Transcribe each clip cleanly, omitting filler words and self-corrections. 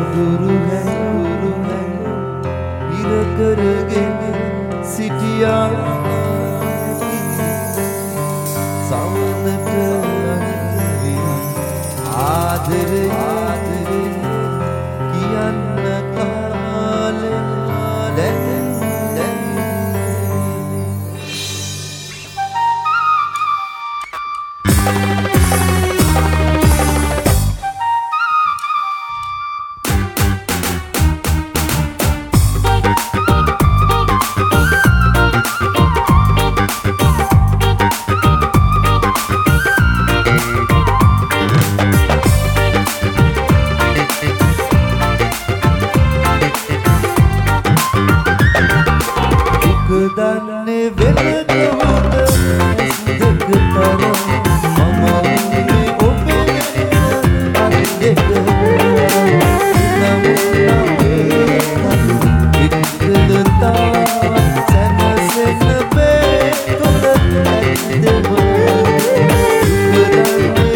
සඳුරු hand ඉර කරගෙන සිටියා සමනට ආදරේ කියන්න කාලේ දැන් දන්නේ වෙනකොට දෙකතර මම උනේ ඔබේ අද්දෙක ඉක්කලතා සනසෙන බේ තුල ඇද්දම දන්නේ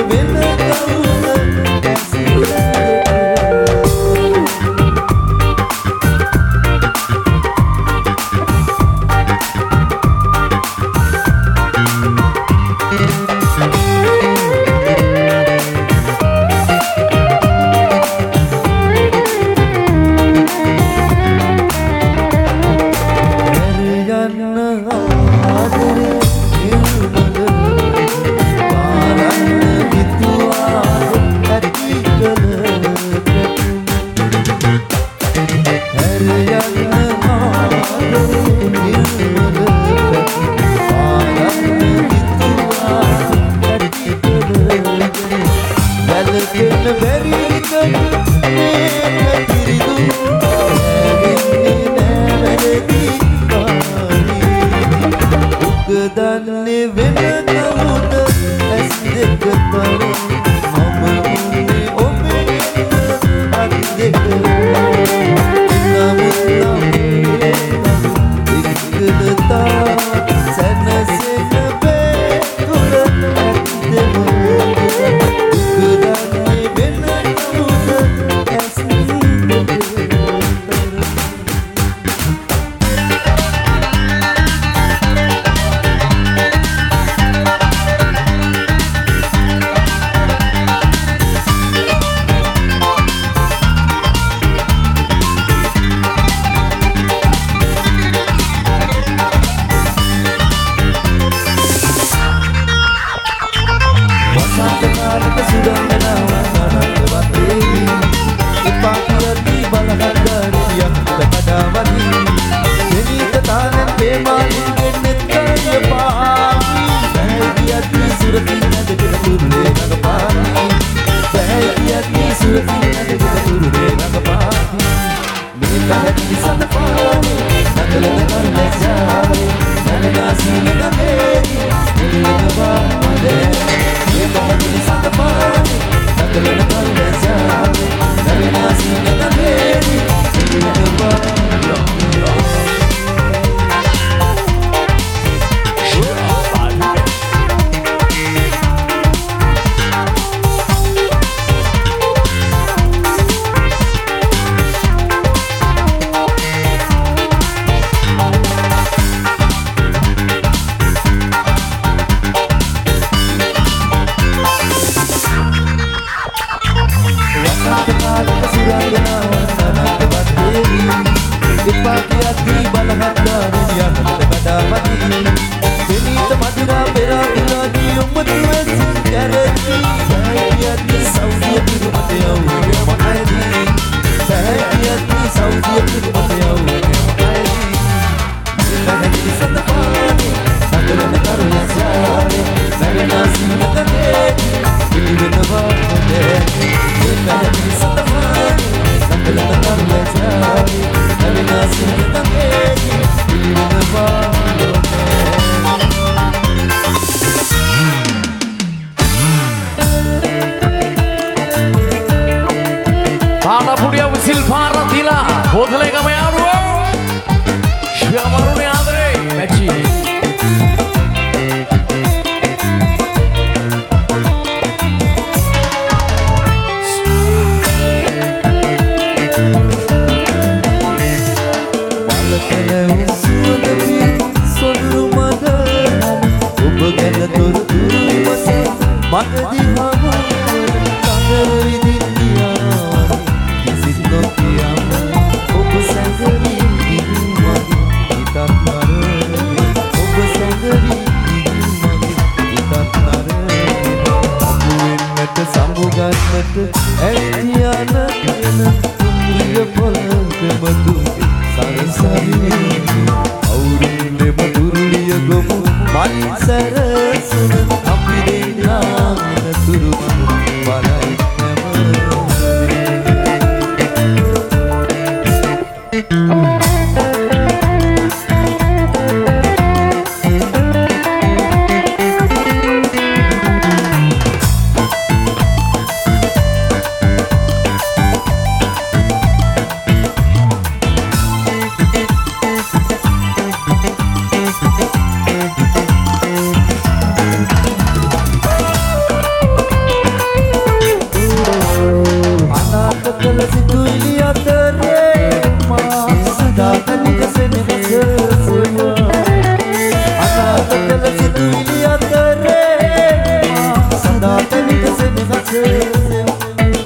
සිතුවිලි අතරේ මා සදා තනික සෙනෙහස සෙව්වා අනාථ කළ සිතුවිලි අතරේ මා සදා තනික සෙනෙහස සෙව්වා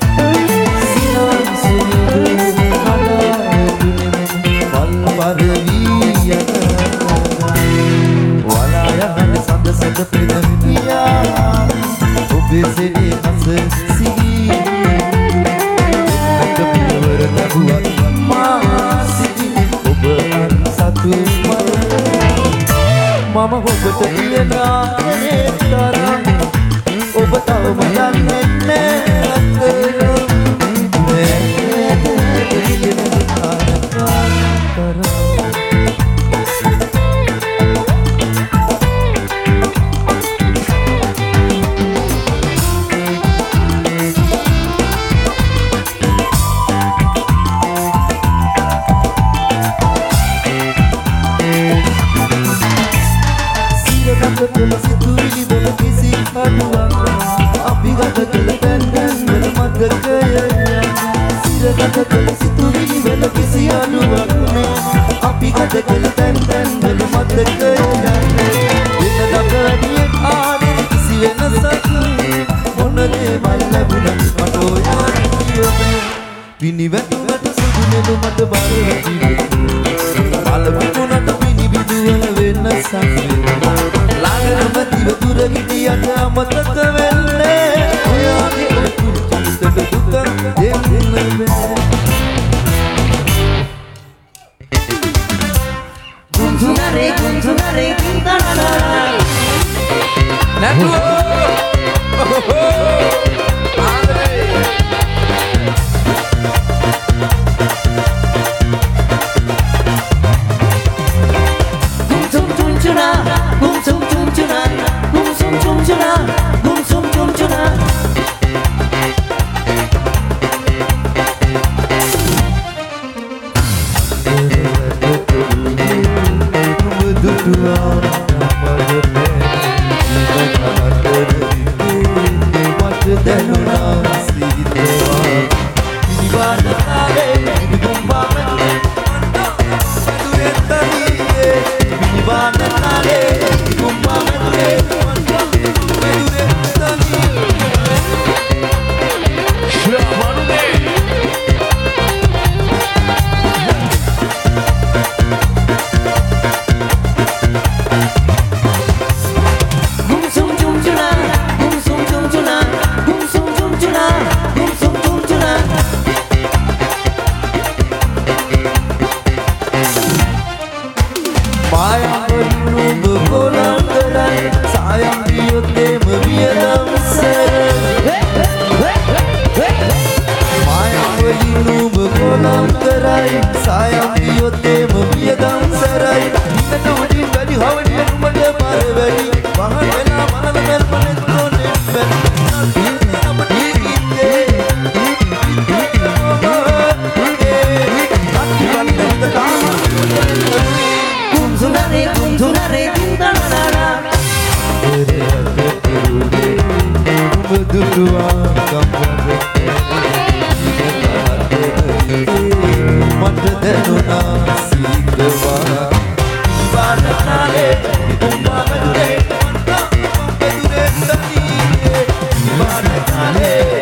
සිනාසුනේ කලාතුනේ වල් වරවී යන වලා යන සඳ සඳ පෙරමියා ඔබේ සෙනෙහස සිහි පියවර ලැබුවත් මා සිටින ඔබ අන්සතු මම ඔබට කියන තරම් ඔබ තවම දන්නේ නැහැ සිතුවිලි වල කිසි අඩුවක් අපි ගත කළ තැන් වල මතකය සිරගත කළ සිතුවිලි වල කිසි අඩුවක් අපි ගත කළ තැන් වල මතකය වෙනදක වැඩියෙක් ආනේ කිසි වෙනසක් මොන දේවල් ලැබුණත් මට ඔයා පිනිවැටුමට සුදු නෙළු මට බර බලපිටුනට පිනිබිදුවල වෙනසක් ළඟනම දිව දුර ගිටියට අමතක වෙන්නේ ඔයාගේ ඔකුරු චිතට දුක දෙන්න බෑ කුන්සුනරේ කුන්තනනා නැතුව මට